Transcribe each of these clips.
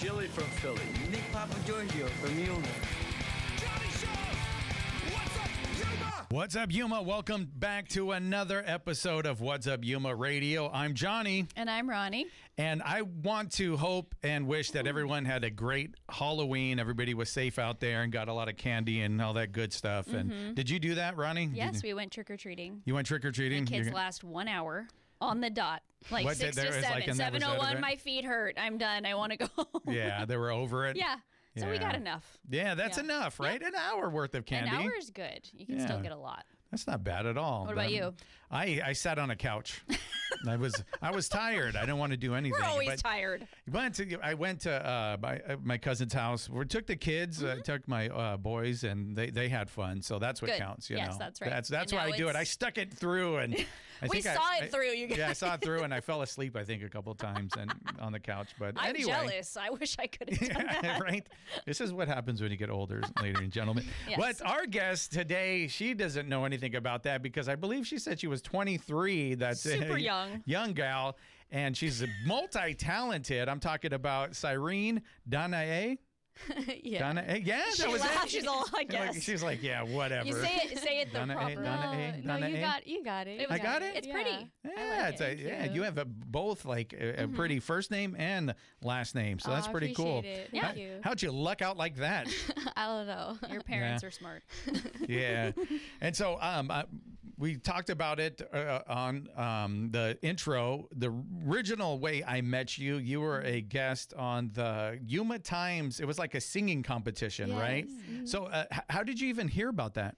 Jilly from Philly. Nick Papa Giorgio from Yuma. Johnny Show! What's up, Yuma? What's up, Yuma? Welcome back to another episode of What's Up, Yuma Radio. I'm Johnny. And I'm Ronnie. And I want to hope and wish that everyone had a great Halloween. Everybody was safe out there and got a lot of candy and all that good stuff. And did you do that, Ronnie? Yes, we went trick-or-treating. You went trick-or-treating? The kids last 1 hour on the dot. Like What, 6 there to was 7. like an episode of 7:01, it? my feet hurt. I'm done. I want to go home. Yeah, they were over it. Yeah. So we Yeah. got enough. Yeah, that's Yeah. enough, right? An hour worth of candy. An hour is good. You can Yeah. still get a lot. That's not bad at all. What about you? I sat on a couch. I was tired. I didn't want to do anything. We're always but tired. I went to my cousin's house. We took the kids, took my boys, and they had fun. So that's what Good. counts. You Yes, know? that's right. That's And why now I do it. I it's- stuck it through, and We saw it through, you Yeah, I guys. saw it through, and I fell asleep. I think a couple times and on the couch. But I'm anyway. jealous. I wish I could have done that. Yeah, right. This is what happens when you get older, ladies and gentlemen. Yes. But our guest today, she doesn't know anything about that because I believe she said she was 23. That's Super young. young gal, and she's multi-talented. I'm talking about Cyrene Danae. Yeah. Danae, yeah, She that was laughed. it. She's all, I guess. She's like, yeah, whatever. You say it the Donna A, proper. Donna A. No, you Danae? got it. It was I got good. it? It's Yeah. pretty. Yeah, like it. yeah. You have both like a pretty first name and last name, so that's I pretty cool. appreciate it. Yeah. Thank you. How'd you luck out like that? I don't know. Your parents Yeah. are smart. Yeah. And so we talked about it on the intro. The original way I met you, you were a guest on the Yuma Times. It was like a singing competition, Yes. right? So how did you even hear about that?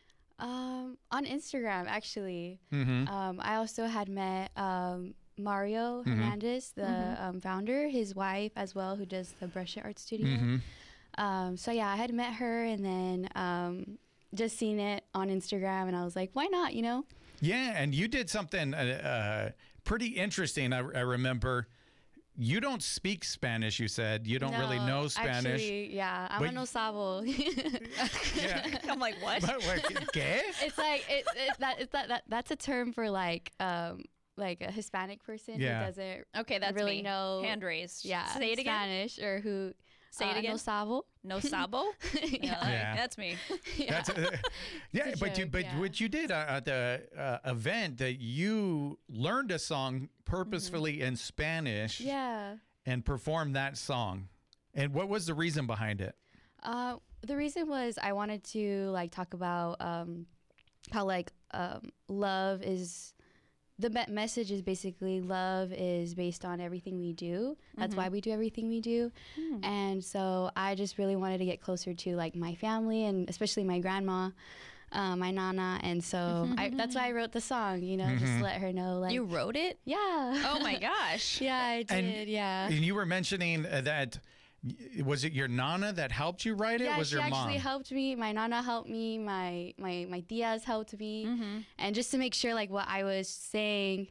On Instagram, actually. Mm-hmm. I also had met Mario Hernandez, the founder, his wife as well, who does the Brush It Art Studio. So yeah, I had met her and then just seen it on Instagram, and I was like, why not? You know? Yeah, and you did something pretty interesting. I remember. You don't speak Spanish, you said. You don't really know Spanish. Actually, yeah, I'm But a no sabo. Yeah. I'm like, what? But, ¿qué? It's like that's a term for like a Hispanic person Yeah. who doesn't Okay, that's really me. know Hand raised. yeah Say it again. Spanish or who Say it again. no sabo. No sabo? Yeah. That's me. That's yeah, It's a but joke, yeah. what you did at the event that you learned a song purposefully in Spanish Yeah. and performed that song. And what was the reason behind it? The reason was I wanted to like talk about how like love is the message is basically love is based on everything we do. That's why we do everything we do. And so I just really wanted to get closer to like my family and especially my grandma, my nana. And so that's why I wrote the song, you know, just to let her know like, You wrote it? yeah. Oh my gosh. Yeah, I did. Yeah. And you were mentioning that, was it your nana that helped you write it? Yeah, Was she your actually mom? helped me. My nana helped me. My tias helped me, and just to make sure like what I was saying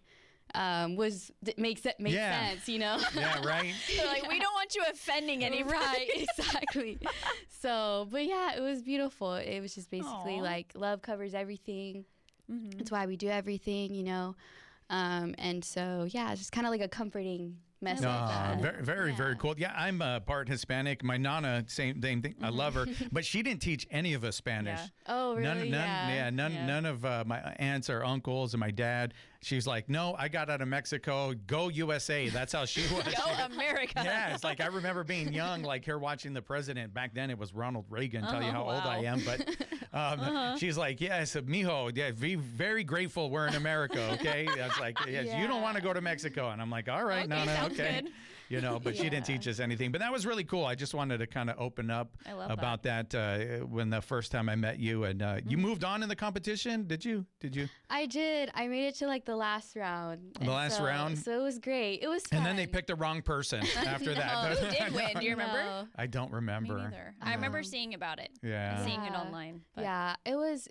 makes Yeah. sense, you know. Yeah, right. They're like, we don't want you offending anybody. Right, exactly. So, but yeah, it was beautiful. It was just basically Aw. like love covers everything. That's why we do everything, you know. And so yeah, it's just kind of like a comforting message. Very, very, very cool. Yeah, I'm part Hispanic. My nana, same thing. I love her, but she didn't teach any of us Spanish. Yeah. Oh, really? None of my aunts or uncles and my dad. She's like, no, I got out of Mexico. Go USA. That's how she was. Go America. Yeah, it's like I remember being young, like her watching the president. Back then, it was Ronald Reagan. Tell you how old wow. I am, but she's like, yes, mijo, yeah, be very grateful we're in America. Okay, that's like, yes, you don't want to go to Mexico, and I'm like, all right, Okay, Nana, sounds okay. good. You know, but she didn't teach us anything. But that was really cool. I just wanted to kind of open up I love about that when the first time I met you, and you moved on in the competition. Did you? I did. I made it to like the last round. The last round? So it was great. It was fun. And then they picked the wrong person after that. Who did win? Do you remember? No. I don't remember. Me neither. I remember seeing about it. Yeah. Seeing it Yeah. online. But Yeah, it was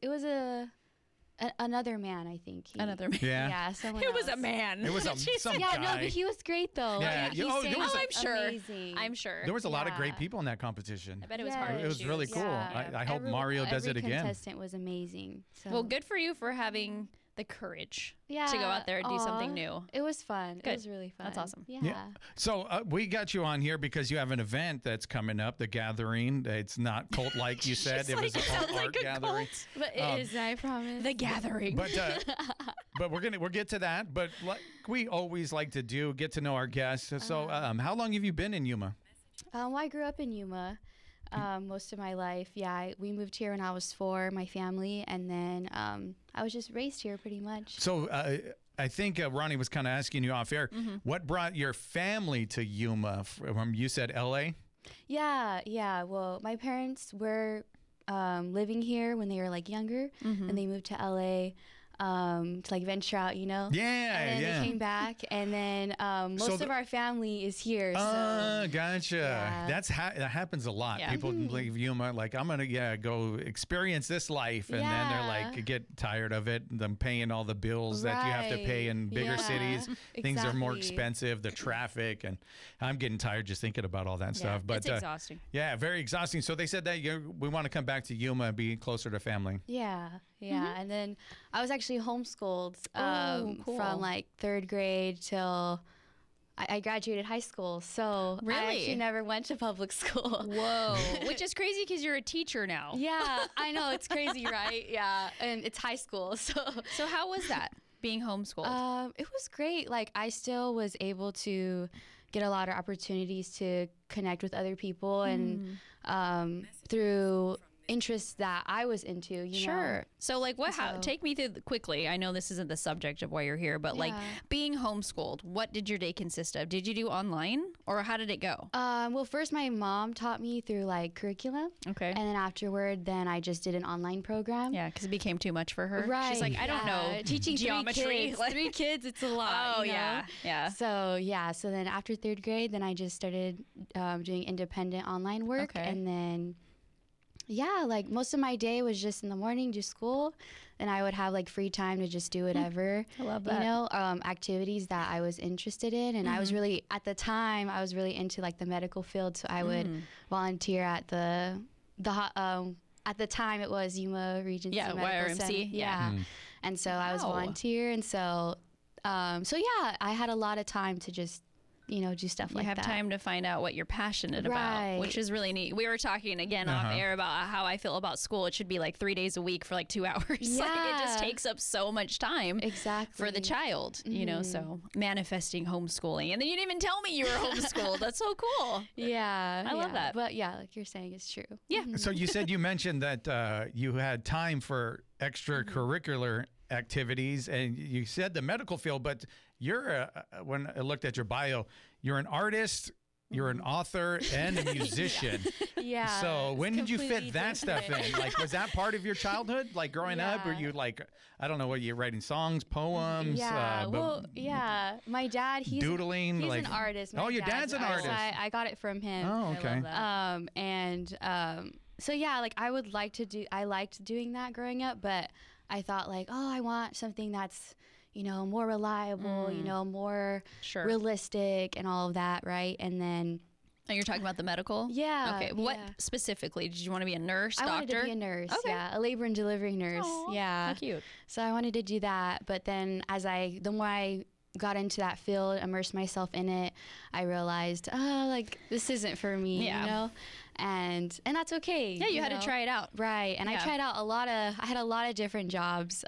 another man, I think. Another man. Yeah. Yeah, someone It was a else. man. It was some Yeah, guy. no, but he was great though. Yeah, He oh, there sang was a- I'm sure. amazing. I'm sure. There was a lot of great Yeah. people in that competition. I bet it was Yeah. hard. It was really cool. I hope Mario does it every again. contestant was amazing. So. Well, good for you for having the courage Yeah. to go out there and do something aw. new. It was fun. Good. It was really fun. That's awesome. Yeah. So we got you on here because you have an event that's coming up, the Gathering. It's not cult like you said. It was like, an sounds art like a gathering. cult. But it is, I promise. The Gathering. But we'll get to that. But like we always like to do, get to know our guests. So how long have you been in Yuma? Well, I grew up in Yuma most of my life. Yeah, we moved here when I was 4, my family, and then I was just raised here pretty much. So I think Ronnie was kind of asking you off air. What brought your family to Yuma? From you said L.A. Yeah. Well, my parents were living here when they were like younger, and they moved to LA to like venture out, you know. Yeah, And then yeah. they came back, and then most the- of our family is here. So Gotcha. Yeah. That happens a lot. Yeah. People leave Yuma like I'm gonna go experience this life, and then they're like get tired of it. Them paying all the bills that you have to pay in bigger Yeah, cities. Things are more exactly. expensive. The traffic, and I'm getting tired just thinking about all that stuff. But it's exhausting. yeah, very exhausting. So they said that we want to come back to Yuma and be closer to family. yeah. And then I was actually homeschooled cool. from like 3rd grade till I graduated high school. So I Really? actually never went to public school. Whoa. Which is crazy because you're a teacher now. Yeah, I know, it's crazy, right? Yeah, and it's high school, so So how was that, being homeschooled? it was great. Like I still was able to get a lot of opportunities to connect with other people and through interests that I was into. You know? So like how So- take me through quickly. I know this isn't the subject of why you're here, but like Yeah. being homeschooled, what did your day consist of? Did you do online or how did it go? Well, first my mom taught me through like curriculum, Okay. and then afterward, then I just did an online program. Yeah, because it became too much for her. Right. She's like, I don't know. yeah. Teaching geometry. 3 kids. Like- 3 kids, it's a lot. Oh, you know? yeah. Yeah. So yeah, so then after 3rd grade, then I just started doing independent online work, Okay. and then like most of my day was just in the morning, do school, and I would have like free time to just do whatever. I love You that. know, activities that I was interested in, and I was really at the time I was really into like the medical field, so I would volunteer at at the time it was Yuma Regency Yeah, Medical Center. YRMC, yeah. And so I was Wow. volunteer, and so yeah, I had a lot of time to just do stuff You like have that. time to find out what you're passionate about, which Right. is really neat. We were talking again off air about how I feel about school. It should be like 3 days a week for like 2 hours. Like it just Yeah. takes up so much time Exactly. for the child, you know, so manifesting homeschooling. And then you didn't even tell me you were homeschooled. That's so cool. Yeah, I love yeah. that. But yeah, like you're saying, it's true. Yeah. So you mentioned that you had time for extracurricular activities, and you said the medical field, but you're when I looked at your bio, you're an artist, you're an author, and a musician. Yeah. So it's when did you completely fit that stuff different. in? Like, was that part of your childhood? Like growing up, were Yeah. you like, I don't know, what you writing songs, poems, Yeah, but yeah. My dad, he's doodling? He's like, an artist. My Oh, your dad's an artist. artist. I got it from him. Oh, okay. So yeah, like I liked doing that growing up, but I thought like, oh, I want something that's, more reliable, more Sure. realistic and all of that, right? And then Oh, you're talking about the medical? Yeah, Okay. What yeah. specifically? Did you want to be a nurse, I doctor? wanted to be a nurse, Okay. yeah, a labor and delivery nurse, Aw, yeah. How cute. So I wanted to do that, but then the more I got into that field, immersed myself in it, I realized, like this isn't for me, Yeah. and that's okay. Yeah, you had to try it out. Right, and I Yeah. tried out I had a lot of different jobs.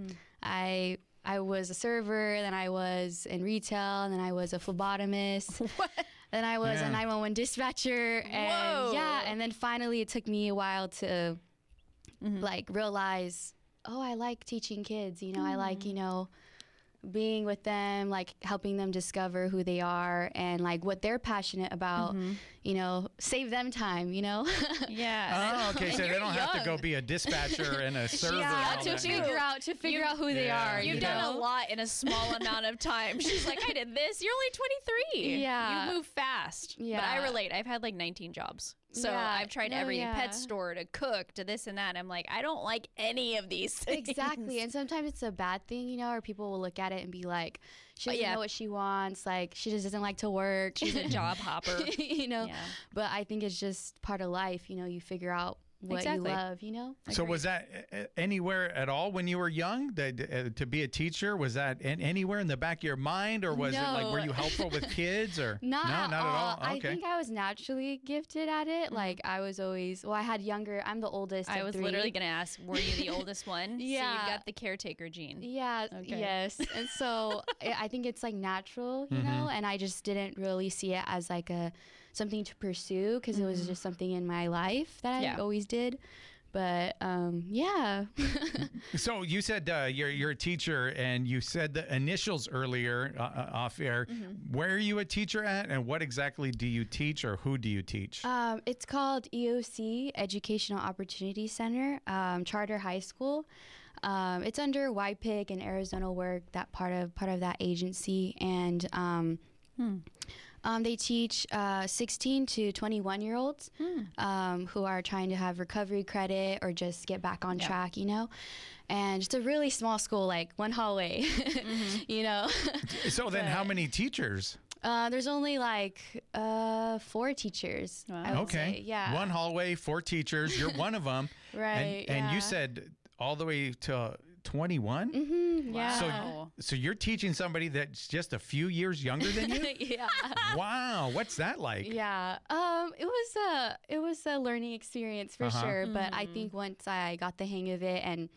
I was a server, then I was in retail, and then I was a phlebotomist. What? Then I was Yeah. a 911 dispatcher, and Whoa. and then finally it took me a while to like realize, oh, I like teaching kids. I like being with them, like helping them discover who they are and like what they're passionate about. Save them time. Yeah. Oh, okay. So they you're don't have to go young. be a dispatcher and a server. Yeah, and all to that. figure out who they Yeah. are. You've you done a know? lot in a small amount of time. She's like, I did this. You're only 23. Yeah. You move fast. But Yeah. I relate. I've had like 19 jobs. So Yeah. I've tried No, every yeah. pet store to cook to this and that. I'm like, I don't like any of these things. Exactly. And sometimes it's a bad thing, or people will look at it and be like, she doesn't yeah. know what she wants. Like, she just doesn't like to work. She's a job hopper. you know. Yeah. But I think it's just part of life. You figure out what Exactly. you love, you know? So was that anywhere at all when you were young to be a teacher? Was that anywhere in the back of your mind, or was it like, were No. you helpful with kids, or Not no, at not all. at all? I Okay. think I was naturally gifted at it. Like I was always, well, I had younger, I'm the oldest I of was 3. literally going to ask, were you the oldest one? So Yeah. you've got the caretaker gene. Yeah, Okay. yes. And so I think it's like natural, you know, and I just didn't really see it as like something to pursue because it was just something in my life that Yeah. I always did. But yeah. So you said you're a teacher, and you said the initials earlier off air. Where are you a teacher at, and what exactly do you teach, or who do you teach? It's called EOC, Educational Opportunity Center, Charter High School. It's under YPIC and Arizona Work, that part of that agency, and they teach 16 to 21-year-olds who are trying to have recovery credit or just get back on track, you know. And it's a really small school, like one hallway, you know. So then, how many teachers? There's only like 4 teachers. I would Okay. say. Yeah. One hallway, 4 teachers. You're one of them. Right. And you yeah. said all the way to 21. Yeah. Wow. So you're teaching somebody that's just a few years younger than you? yeah. Wow, what's that like? Yeah. It was a learning experience for sure, but I think once I got the hang of it, and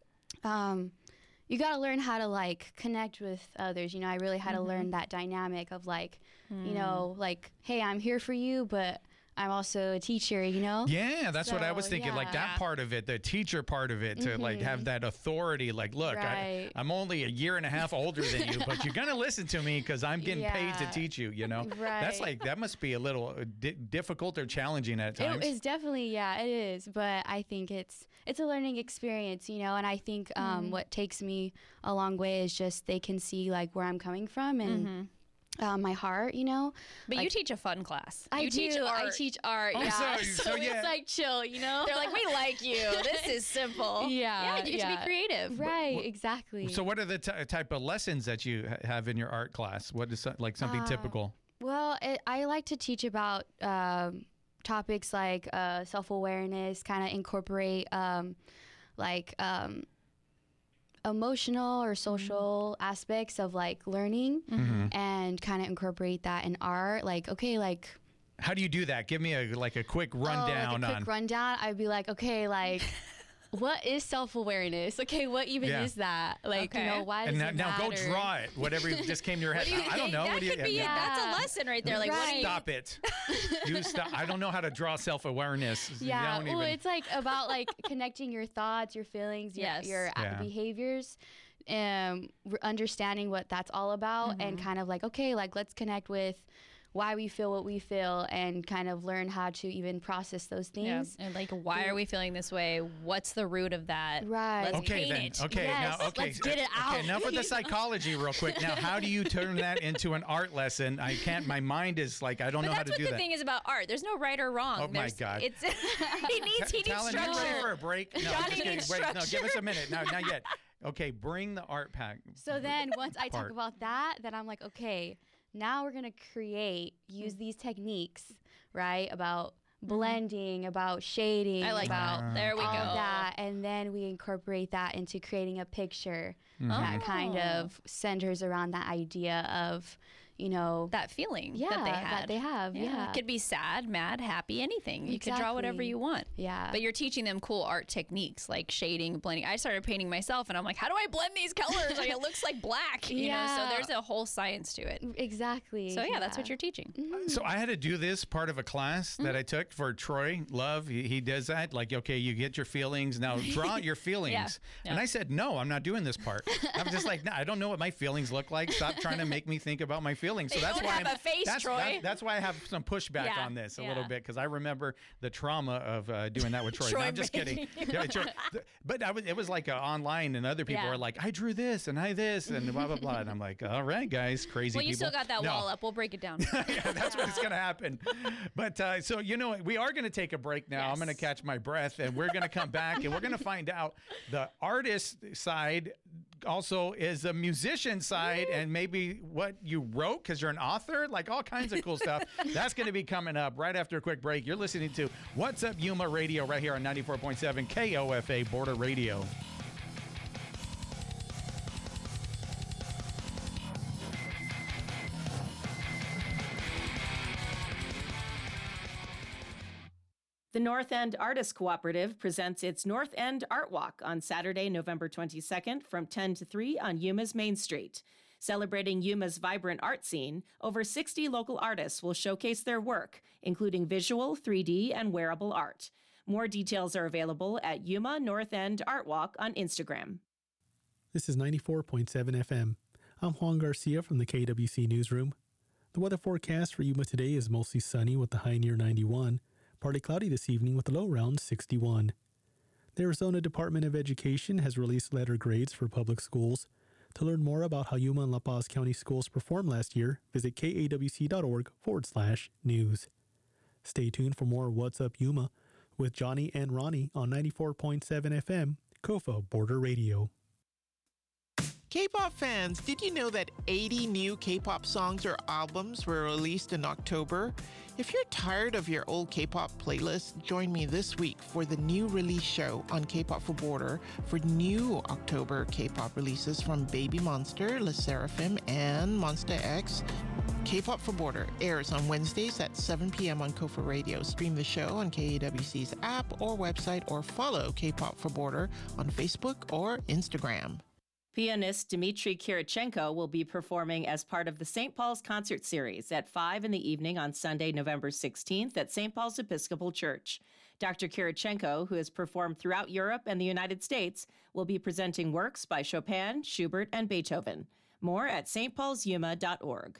you got to learn how to like connect with others. You know, I really had to learn that dynamic of like, you know, like, hey, I'm here for you, but I'm also a teacher, you know? Yeah, that's what I was So, thinking. Like that yeah. part of it, the teacher part of it, to like have that authority. Like, look, Right. I'm only a year and a half older than you, but you're gonna listen to me because I'm getting paid to Yeah. teach you. You know, that's Right. like that must be a little difficult or challenging at times. It is definitely, yeah, it is. But I think it's a learning experience, you know. And I think what takes me a long way is just they can see like where I'm coming from and my heart, you know. But Like, you teach a fun class. I You teach do. I art. teach art. Oh, yeah. so yeah. it's like chill, you know. They're like, we like you. This is simple. Yeah, Yeah, you get to be creative. Right. Exactly. So, what are the type of lessons that you have in your art class? What is like something typical? Well, I like to teach about topics like self-awareness, kind of incorporate emotional or social aspects of like learning and kind of incorporate that in art. Like, okay, like, How do you do that? Give me a quick oh, rundown like a quick on. rundown. I'd be like, okay, like, what is self-awareness? Okay, what even Yeah. is that? Like, you Okay. know, why does And now it go matter? draw it. Whatever just came to your head. I don't know. That What do you, could be yeah. That's a lesson right there. Like, what do Right. you? Stop it. You stop. I don't know how to draw self-awareness. Yeah, Don't well, even- it's like about like connecting your thoughts, your feelings, Yes. your Yeah. behaviors, understanding what that's all about, and kind of like, okay, like let's connect with why we feel what we feel, and kind of learn how to even process those Yeah. things. And like, why are we feeling this way? What's the root of that? Right. Let's Okay, paint then. it. Okay, Yes, now, okay. let's get it out. Okay, now for the psychology, real quick. Now, how do you turn that into an art lesson? I can't. My mind is like, I don't But know how that's to what do the that. thing is about art. There's no right or wrong. Oh, my God. It's he needs Talon, you ready structure. for a break? No, Johnny just kidding. needs Wait, no, give structure. us a minute. No, not yet. Okay, bring the art pack. So then once I Part. talk about that, then I'm like, okay, now we're going to use these techniques, right? About blending, about shading, I like about that. There we all go. of that. And then we incorporate that into creating a picture Mm-hmm. that kind Oh. of centers around that idea of, you know, That feeling yeah, that they had. yeah. It could be sad, mad, happy, anything. You could draw whatever Exactly. you want. Yeah. But you're teaching them cool art techniques like shading, blending. I started painting myself and I'm like, how do I blend these colors? Like it looks like black. You know, so Yeah. there's a whole science to it. Exactly. So yeah, that's what you're teaching. So I had to do this part of a class that I took for Troy Love. He does that. Like, okay, you get your feelings. Now draw your feelings. Yeah. And I said, no, I'm not doing this part. I'm just like, no, I don't know what my feelings look like. Stop trying to make me think about my feelings. So You that's don't why have a face, Troy. That's why I have some pushback Yeah, on this a yeah. little bit, because I remember the trauma of doing that with Troy. Troy No, I'm just kidding. making Yeah, but it was like online, and other people Yeah. were like, I drew this and I this and blah blah blah, and I'm like, all right, guys, crazy Well, you people. still got that No. wall up. We'll break it down. Yeah, that's what's going to happen. But so, you know, we are going to take a break now. I'm going to Yes. catch my breath, and we're going to come back, and we're going to find out the artist side also is a musician side and maybe what you wrote because you're an author, like all kinds of cool stuff. That's going to be coming up right after a quick break. You're listening to What's Up Yuma Radio right here on 94.7 KOFA Border Radio. The North End Artists Cooperative presents its North End Art Walk on Saturday, November 22nd from 10 to 3 on Yuma's Main Street. Celebrating Yuma's vibrant art scene, over 60 local artists will showcase their work, including visual, 3D, and wearable art. More details are available at Yuma North End Art Walk on Instagram. This is 94.7 FM. I'm Juan Garcia from the KWC Newsroom. The weather forecast for Yuma today is mostly sunny with the high near 91. Partly cloudy this evening with a low around 61. The Arizona Department of Education has released letter grades for public schools. To learn more about how Yuma and La Paz County schools performed last year, visit kawc.org/news. Stay tuned for more What's Up Yuma with Johnny and Ronnie on 94.7 FM, KOFA Border Radio. K-pop fans, did you know that 80 new K-pop songs or albums were released in October? If you're tired of your old K-pop playlist, join me this week for the new release show on K-pop for Border for new October K-pop releases from Baby Monster, LE SSERAFIM, and Monster X. K-pop for Border airs on Wednesdays at 7 p.m. on KOFA Radio. Stream the show on KAWC's app or website or follow K-pop for Border on Facebook or Instagram. Pianist Dmitry Kirichenko will be performing as part of the St. Paul's Concert Series at 5 in the evening on Sunday, November 16th at St. Paul's Episcopal Church. Dr. Kirichenko, who has performed throughout Europe and the United States, will be presenting works by Chopin, Schubert, and Beethoven. More at stpaulsyuma.org.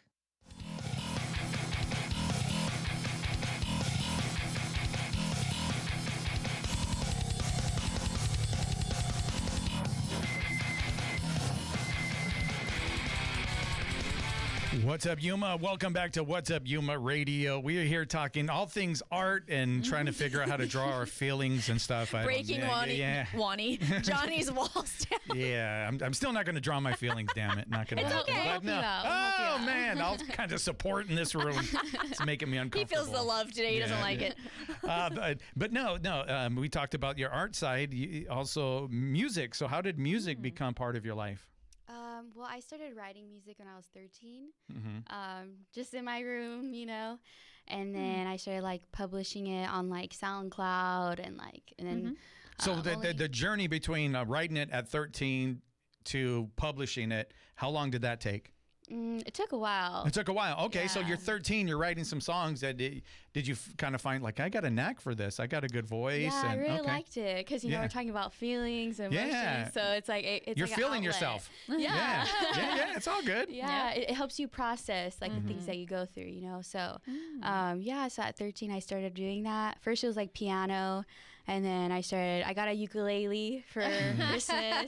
What's up, Yuma? Welcome back to What's Up Yuma Radio. We are here talking all things art and trying to figure out how to draw our feelings and stuff. Breaking Wani. Johnny's walls down. Yeah, I'm still not going to draw my feelings, damn it. Not going to. It's okay. I'll help you out. I'll help you Oh, out. man. I'll kind of support in this room. It's making me He uncomfortable. feels the love today. He doesn't like it. But no. We talked about your art side, also music. So how did music become part of your life? Well, I started writing music when I was 13, Mm-hmm. just in my room, and then I started like publishing it on like SoundCloud and then. So the journey between writing it at 13 to publishing it, how long did that take? It took a while. It took a while. Okay, so Yeah. you're 13. You're writing some songs. Did you kind of find like I got a knack for this? I got a good voice. Yeah, I and, really okay. liked it because Yeah. we're talking about feelings and emotions. Yeah. So it's like it's You're like an feeling outlet. yourself. Yeah. Yeah. It's all good. Yeah, it helps you process like the things that you go through, So, so at 13, I started doing that. First, it was like piano, and then I got a ukulele for Christmas,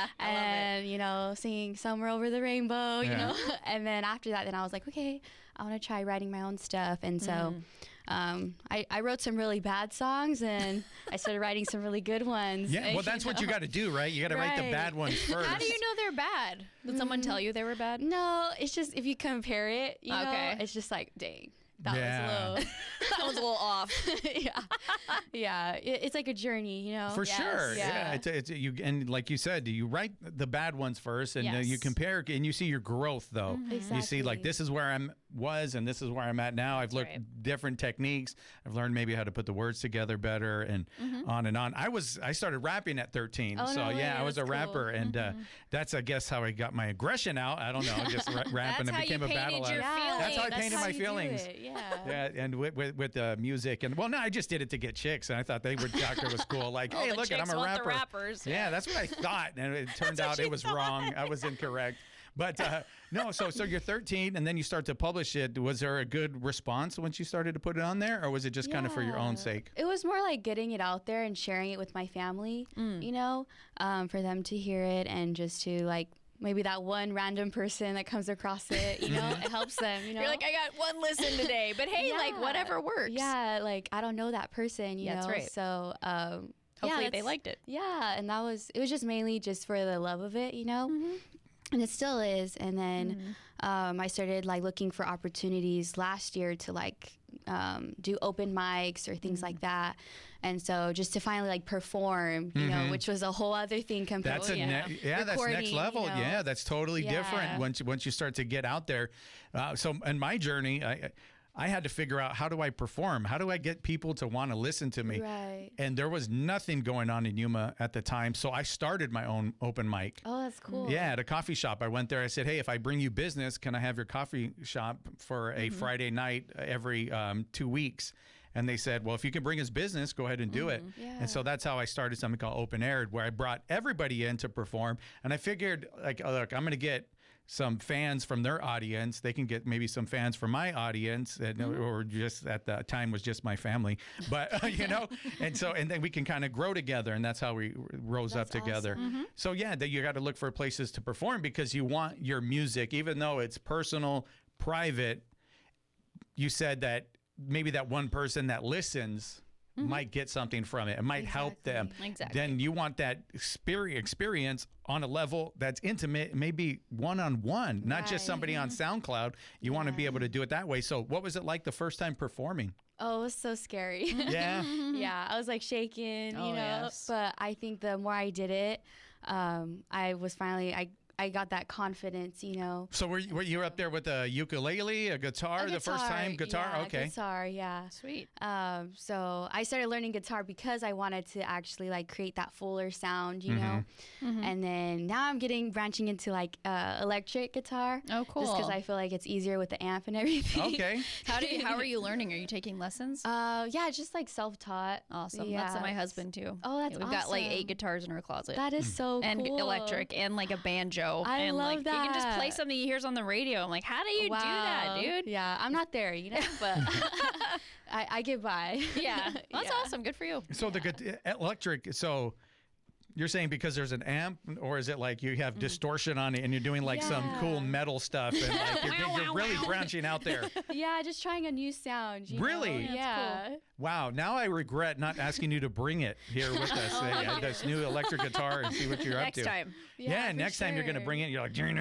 and singing "Somewhere Over the Rainbow," Yeah. And then after that, then I was like, okay, I want to try writing my own stuff, and so. I wrote some really bad songs and I started writing some really good ones. Yeah, well, that's what you got to do, right? You got to write the Right. bad ones first. How do you know they're bad? Did someone tell you they were bad? No, it's just if you compare it, Okay. it's just like, dang, that Yeah. was a little. That was a little off. yeah. It's like a journey, For sure, Yeah. It's you, and like you said, you write the bad ones first, and you Yes. compare, and you see your growth. Though you see, like Exactly. this is where I was, and this is where I'm at now. I've learned different techniques. I've learned maybe how to put the words together better, and on and on. I started rapping at 13, Oh, so no way, I was a that's rapper, cool. and that's I guess how I got my aggression out. I don't know, just rapping That's and how became you a battle painted your axe. feelings. That's how I That's painted how my you do feelings. it, yeah. Yeah, and with music, and well, no, I just did it to get chicks, and I thought it was cool. Like, All hey, the look, chicks I'm a want the rapper. rappers. Yeah, that's what I thought, and it turned out it was wrong. I was incorrect. But no, so you're 13, and then you start to publish it. Was there a good response once you started to put it on there, or was it just kind of for your own Yeah. sake? It was more like getting it out there and sharing it with my family, for them to hear it and just to like maybe that one random person that comes across it, it helps them, You're like, I got one listen today, but hey, like Yeah. whatever works. Yeah, like I don't know that person, Yeah, that's know. right. So Hopefully they that's- liked it. Yeah, and it was just mainly just for the love of it, you know? And it still is. And then I started like looking for opportunities last year to like do open mics or things like that. And so just to finally like perform, you know, which was a whole other thing compared That's to that's next recording, level. you know? Yeah, that's totally different Yeah. once you start to get out there. So in my journey, I had to figure out, how do I perform? How do I get people to want to listen to me? Right. And there was nothing going on in Yuma at the time, so I started my own open mic. Oh, that's cool. Yeah, at a coffee shop. I went there. I said, "Hey, if I bring you business, can I have your coffee shop for a Friday night every 2 weeks?" And they said, "Well, if you can bring us business, go ahead and do it." And so that's how I started something called Open Aired, where I brought everybody in to perform. And I figured, like, oh, look, I'm going to get some fans from their audience. They can get maybe some fans from my audience, or just at the time was just my family. But you know, and then we can kind of grow together, and that's how we rose up together. So yeah, that you got to look for places to perform because you want your music, even though it's personal, private. You said that maybe that one person that listens might get something from it. It might help them. Exactly. Then you want that experience on a level that's intimate, maybe one-on-one, not just somebody on SoundCloud. You want to be able to do it that way. So what was it like the first time performing? Oh, it was so scary. Yeah. Yeah, I was like shaking, Oh, you know. yes. But I think the more I did it, I was finally I got that confidence, you know. So were you up there with a ukulele, a guitar, the first time? Guitar? Yeah, Okay. guitar, yeah. Sweet. So I started learning guitar because I wanted to actually like create that fuller sound, you know. And then now I'm branching into like electric guitar. Oh, cool. Just because I feel like it's easier with the amp and everything. Okay. How are you learning? Are you taking lessons? Yeah, just like self-taught. Awesome. Yeah. That's my husband too. Oh, that's We've got like awesome. 8 guitars in our closet. That is so and cool. electric and like a banjo. I and love like you can just play that. something he hears on the radio. I'm like, how do you do that, Wow. dude? Yeah, I'm not there, you know, but I get by. Yeah. That's Yeah. awesome. Good for you. So the electric, so you're saying because there's an amp, or is it like you have distortion on it and you're doing like some cool Yeah. metal stuff and like you're really branching out there? Yeah, just trying a new sound. You Really? Know? That's Yeah. Wow. Now I regret not asking you to bring it here with us. This new electric guitar and see what you're Next up to. time. Yeah, for next time you're going to sure. bring it, you're like, you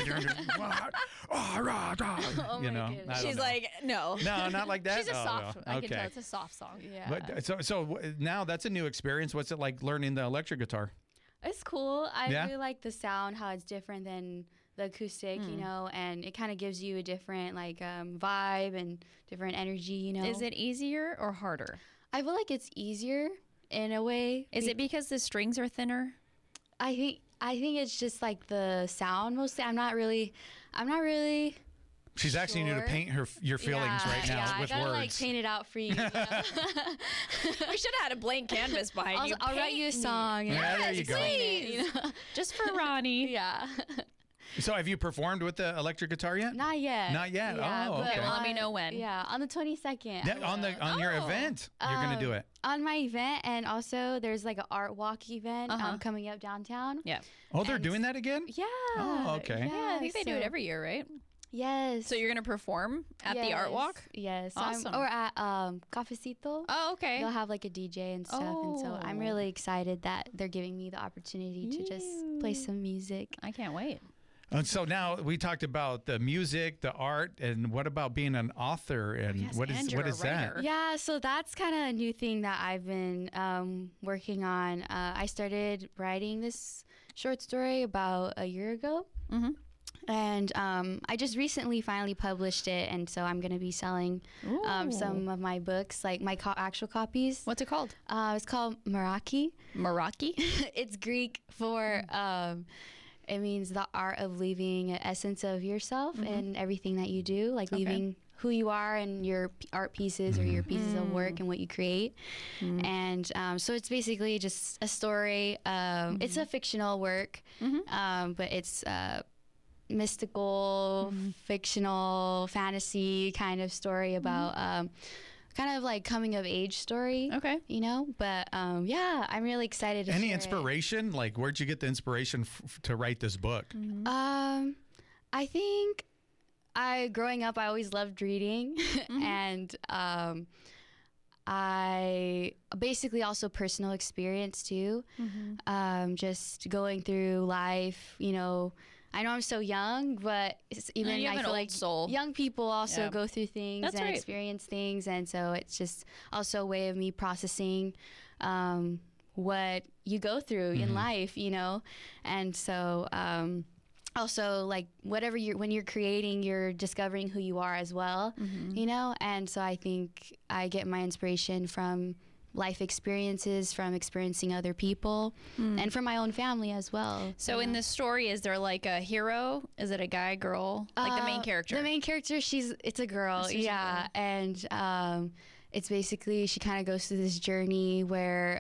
my know. goodness. I don't She's know. like, no. No, not like that. She's a Oh, soft. well, I can tell okay. it's a soft song. Yeah. But so now that's a new experience. What's it like learning the electric guitar? It's cool. I Yeah? really like the sound, how it's different than the acoustic, you know, and it kind of gives you a different like vibe and different energy, you know. Is it easier or harder? I feel like it's easier in a way. Is it because the strings are thinner? I think it's just like the sound mostly. I'm not really She's asking you to Sure. paint your feelings yeah, right now yeah, with I gotta words. like paint it out for you. You know? We should have had a blank canvas behind you. I'll write you a Paint me. song. Yeah, there you go. Please. You know? Just for Ronnie. Yeah. So have you performed with the electric guitar yet? Not yet. Not yet? Yeah, Oh, but okay. Well, let me know when. Yeah, on the 22nd. Yeah, on your event, you're gonna do it. On my event, and also there's like an art walk event coming up downtown. Yeah. Oh, they're and- doing that again? Yeah. Oh, okay. Yeah, I think they do it so- every year, right? Yes. So you're going to perform at the art walk? Yes. So Awesome. or at Cafecito. Oh, okay. They'll have like a DJ and stuff, and so I'm Oh. really excited that they're giving me the opportunity to just play some music. I can't wait. And so now we talked about the music, the art, and what about being an author? And Yes, what and is you're what a is that? writer. Yeah, so that's kind of a new thing that I've been working on. I started writing this short story about a year ago. Mm-hmm. And I just recently finally published it, and so I'm going to be selling some of my books, like my actual copies. What's it called? It's called Meraki. Meraki? It's Greek for, it means the art of leaving an essence of yourself in everything that you do, like leaving who you are and your art pieces or your pieces of work and what you create. And so it's basically just a story. It's a fictional work, but it's mystical, fictional, fantasy kind of story about kind of like coming of age story. Okay. You know, but yeah, I'm really excited to Any share inspiration? Like, where'd you get the inspiration to write this book? it. I think growing up, I always loved reading, and I basically also personal experience too. Just going through life, you know. I know I'm so young, but even you have I an feel old like soul. young people also Yeah. go through things That's and right. experience things, and so it's just also a way of me processing what you go through in life, you know. And so also, like, whatever when you're creating, you're discovering who you are as well, you know. And so I think I get my inspiration from life experiences, from experiencing other people, and from my own family as well. So in this story, is there like a hero? Is it a guy, girl? Like the main character? The main character, it's a girl, She's a yeah. And it's basically, she kind of goes through this journey where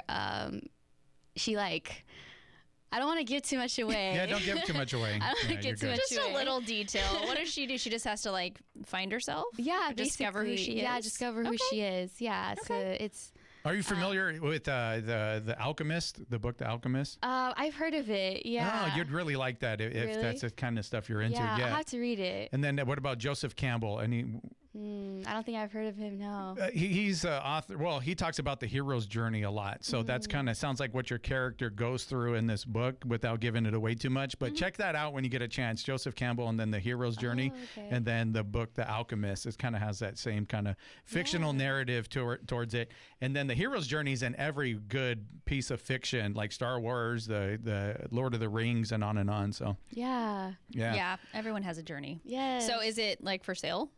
she like, I don't want to give too much away. Yeah, don't give too much away. I don't Yeah, want to you're give too good. much Just away. a little detail. What does she do? She just has to like find herself? Yeah, Or discover who basically. she is? Yeah, discover who she is. Yeah, so it's. Are you familiar with the Alchemist, the book The Alchemist? I've heard of it. Yeah. Oh, you'd really like that if Really? that's the kind of stuff you're into. yeah, Yeah. I'll have to read it. And then what about Joseph Campbell? I don't think I've heard of him. No. He's author. Well, he talks about the hero's journey a lot. So that's kind of sounds like what your character goes through in this book without giving it away too much. But check that out when you get a chance. Joseph Campbell, and then the hero's journey, okay. and then the book The Alchemist. It kind of has that same kind of fictional narrative towards it. And then the hero's journey is in every good piece of fiction, like Star Wars, the Lord of the Rings, and on and on. So Yeah. yeah. Yeah, everyone has a journey. Yes. So is it like for sale?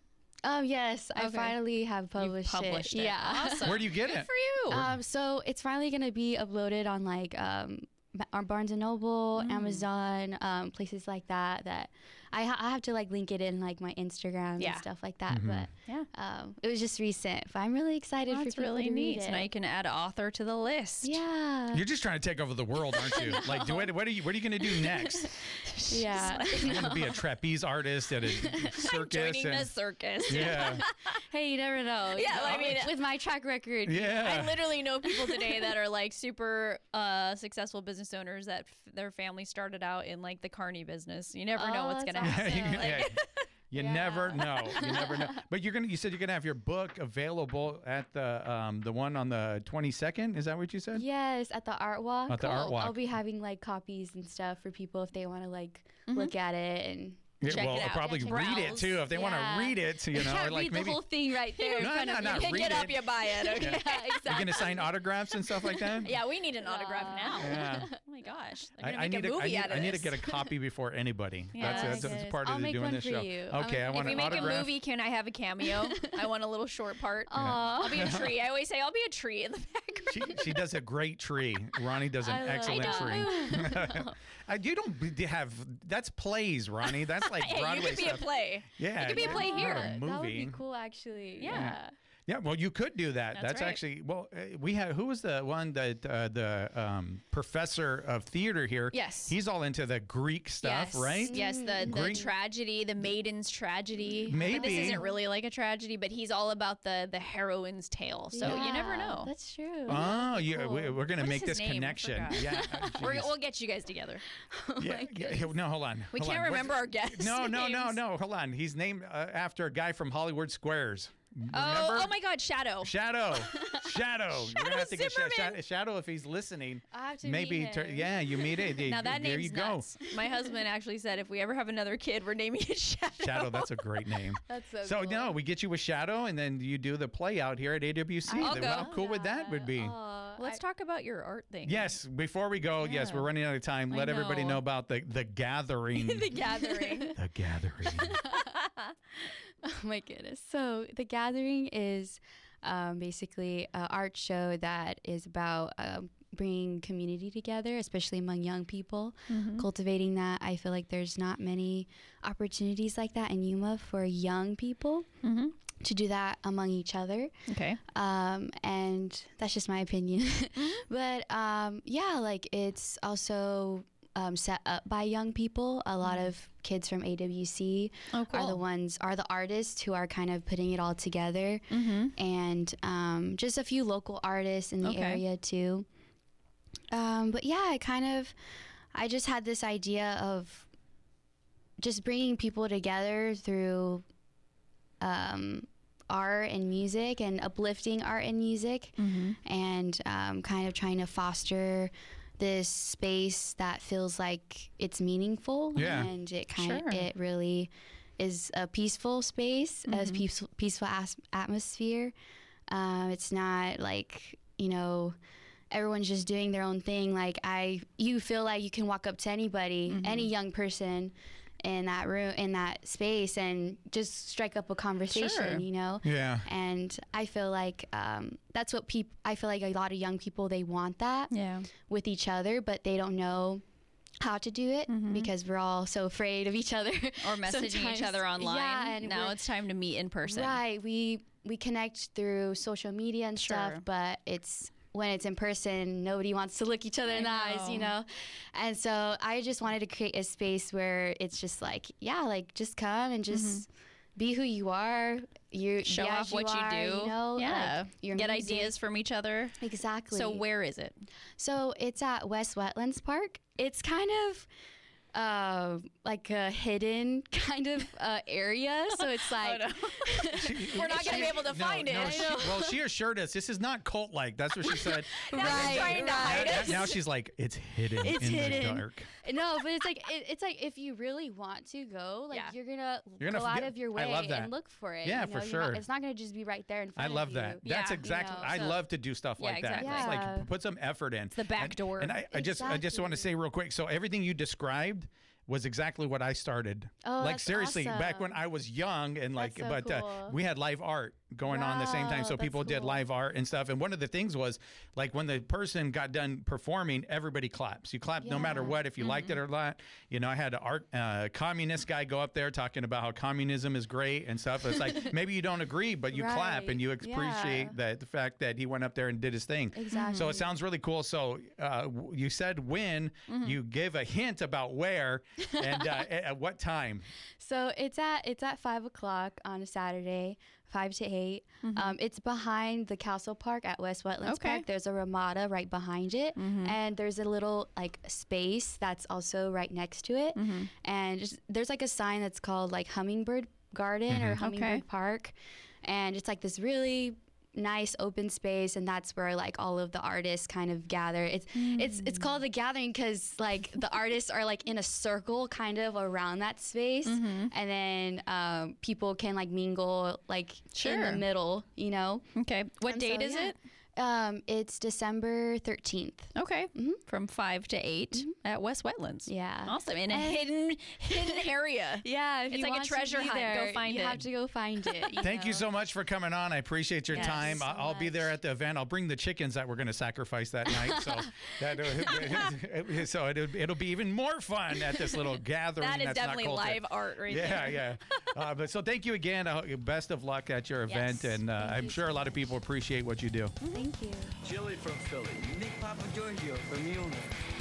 Yes, I Okay. finally have published, published it. Yeah. Awesome. Where do you get it? For you. So it's finally gonna be uploaded on like Barnes and Noble, Amazon, places like that. That I have to like link it in like my Instagram Yeah. and stuff like that. But Yeah. it was just recent. But I'm really excited for That's people really to neat. read So it. now you can add author to the list. Yeah. You're just trying to take over the world, aren't you? Like, what are you going to do next? Yeah. You're going to be a trapeze artist at a circus. Joining the and, circus. yeah, Hey, you never know. Yeah, I mean, with my track record. yeah. I literally know people today that are like super successful business owners that their family started out in like the carny business. You never know Oh, what's that's gonna happen. awesome. Yeah. You Yeah. never know. You never know. But you said you're gonna have your book available at the one on the 22nd. Is that what you said? Yes, at the Art Walk. At the Art Walk. I'll be having like copies and stuff for people if they want to like look at it and. Yeah, Check well, it out. probably Yeah, read it browse. too if they want to Yeah. read it. You I know, can't like read maybe the whole thing right there in No, front no, of not me. Pick read it up, it. you buy it. Okay. Yeah, exactly. you're gonna sign autographs and stuff like that. Yeah, we need an autograph now. Yeah. Oh my gosh. They're gonna I make need a movie out of I need to this. get a copy before anybody. Yeah, that's I guess. part I'll of make doing one this for show. you. Okay, I If want we an make autograph. a movie, can I have a cameo? I want a little short part. I'll be a tree. I always say I'll be a tree in the background. She does a great tree. Ronnie does an I love excellent it. tree. You don't have that's plays, Ronnie. That's like Hey, Broadway you could be stuff. a play. Yeah, it could be a play not here. a That would movie. be cool, actually. Yeah. Yeah, well, you could do that. That's right. actually we have. Who was the one that the professor of theater here? Yes. he's all into the Greek stuff, Yes. right? Yes, the Greek- tragedy, the maiden's tragedy. But Maybe. this isn't really like a tragedy, but he's all about the heroine's tale. So you never know. That's true. Oh, yeah, Cool. we're gonna What is make his this name? I connection. forgot. Yeah, We'll get you guys together. yeah. No, hold on. We hold can't on. remember our guests. No. names. Hold on. He's named after a guy from Hollywood Squares. Remember? Oh my God, Shadow. Shadow. Shadow. You're gonna have to get Zimmerman. Shadow if he's listening. I have to Maybe. meet him. Yeah, you meet it. Now that there name's you go. nuts. My husband actually said if we ever have another kid, we're naming it Shadow. Shadow. That's a great name. That's so So cool. no, we get you with Shadow, and then you do the play out here at AWC. I'll How go. cool would that would be? Let's talk about your art thing. Yes. Before we go, yes, we're running out of time. I Let everybody know. know about the gathering. The gathering. The gathering. Oh my goodness. So The Gathering is basically an art show that is about bringing community together, especially among young people, cultivating that. I feel like there's not many opportunities like that in Yuma for young people to do that among each other. Okay. And that's just my opinion. But yeah, like it's also set up by young people. A lot of kids from AWC Oh, are cool. are the artists who are kind of putting it all together. And just a few local artists in the Okay. area too. But yeah, I just had this idea of just bringing people together through art and music and uplifting art and music, and kind of trying to foster this space that feels like it's meaningful, and it it really is a peaceful space, a peaceful atmosphere. It's not like, you know, everyone's just doing their own thing. Like you feel like you can walk up to anybody, any young person in that room, in that space, and just strike up a conversation, you know? Yeah. And I feel like that's what I feel like a lot of young people, they want that with each other, but they don't know how to do it because we're all so afraid of each other. Or messaging each other online. Yeah, and now it's time to meet in person. Right. We connect through social media and stuff, but when it's in person, nobody wants to look each other in the eyes, you know? And so I just wanted to create a space where it's just like, like just come and just be who you are. You show off what you do. You know, like your get music. ideas from each other. Exactly. So where is it? So it's at West Wetlands Park. It's kind of like a hidden kind of area. So it's like we're not going to be able to find it. Well, she assured us this is not cult-like. That's what she said. Right. Trying to hide us. Now she's like, it's hidden in the dark. No, but it's like if you really want to go, like you're gonna go out of your way and look for it. Yeah, you know? for sure. It's not gonna just be right there in front I love of you. that. That's exactly. You know, I love to do stuff like that. exactly. It's like put some effort in. It's the back door. And I just want to say real quick. So everything you described was exactly what I started. Oh, like that's seriously, awesome. back when I was young and like, That's so cool. we had live art going on at the same time. So Wow, people that's did cool. live art and stuff. And one of the things was like when the person got done performing, everybody claps. You clap no matter what, if you liked it or not. You know, I had an communist guy go up there talking about how communism is great and stuff. It's like, maybe you don't agree, but you clap and you appreciate the fact that he went up there and did his thing. Exactly. So it sounds really cool. So you said when, you gave a hint about where and at what time. So it's at 5:00 on a Saturday, 5 to 8. It's behind the Castle Park at West Wetlands Park. There's a Ramada right behind it, and there's a little like space that's also right next to it. And there's like a sign that's called like Hummingbird Garden or Hummingbird Park, and it's like this really nice open space, and that's where like all of the artists kind of gather. It's called the gathering because like the artists are like in a circle kind of around that space, and then people can like mingle like in the middle, you know. Okay. What date is it? It's December 13th. Okay. From 5 to 8 at West Wetlands. Yeah. Awesome. In a hidden area. Yeah. If It's you like a want to treasure be hunt. there, Go find you it. have to go find it. Thank you so much for coming on. I appreciate your Yes, time. so I'll be there at the event. I'll bring the chickens that we're going to sacrifice that night. So it'll be even more fun at this little gathering. That is that's definitely not live art right there. Yeah. But so thank you again. Best of luck at your event, and I'm sure a lot of people appreciate what you do. Thank you. Chili from Philly. Nick Papa Giorgio from Yuma.